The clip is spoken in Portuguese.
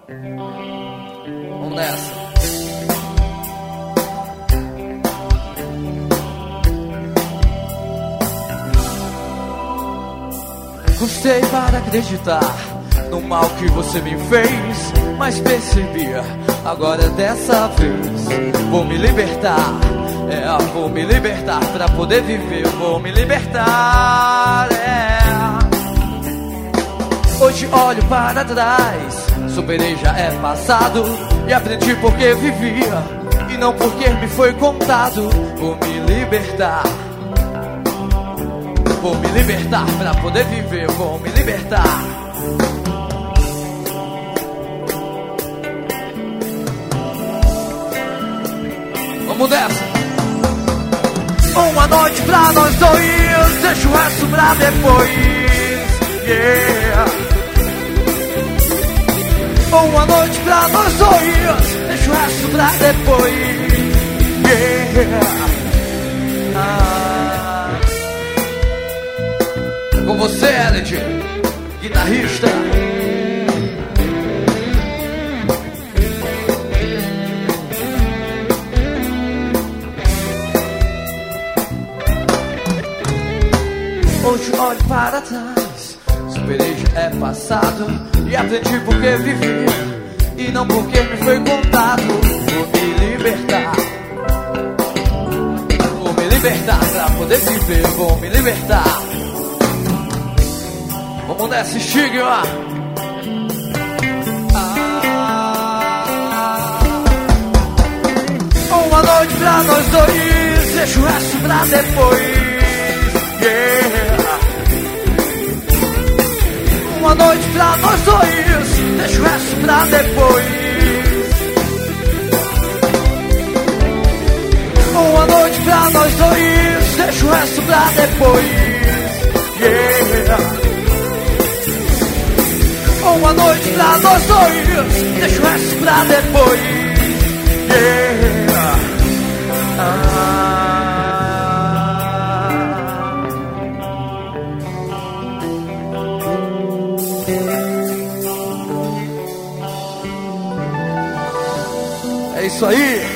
Vamos nessa. Custei para acreditar no mal que você me fez, mas percebia, agora dessa vez vou me libertar. Vou me libertar pra poder viver, vou me libertar. Hoje olho para trás, superei já é passado, e aprendi porque vivia e não porque me foi contado. Vou me libertar. Vou me libertar pra poder viver, vou me libertar. Vamos nessa. Uma noite pra nós dois, deixa o resto pra depois. Yeah. Uma noite pra nós dois, deixa o resto pra depois. Yeah. Com você, Elid, guitarrista. Hoje olho para trás, superei já é passado, e aprendi porque vivi e não porque me foi contado. Vou me libertar. Vou me libertar pra poder viver, vou me libertar. Vamos nessa, estigma. Uma noite pra nós dois, deixa o resto pra depois. Yeah. Uma noite pra nós dois, deixa o resto pra depois. Uma noite pra nós dois, deixa o resto pra depois. Yeah. Uma noite pra nós dois, deixa o resto pra depois. Yeah. É isso aí.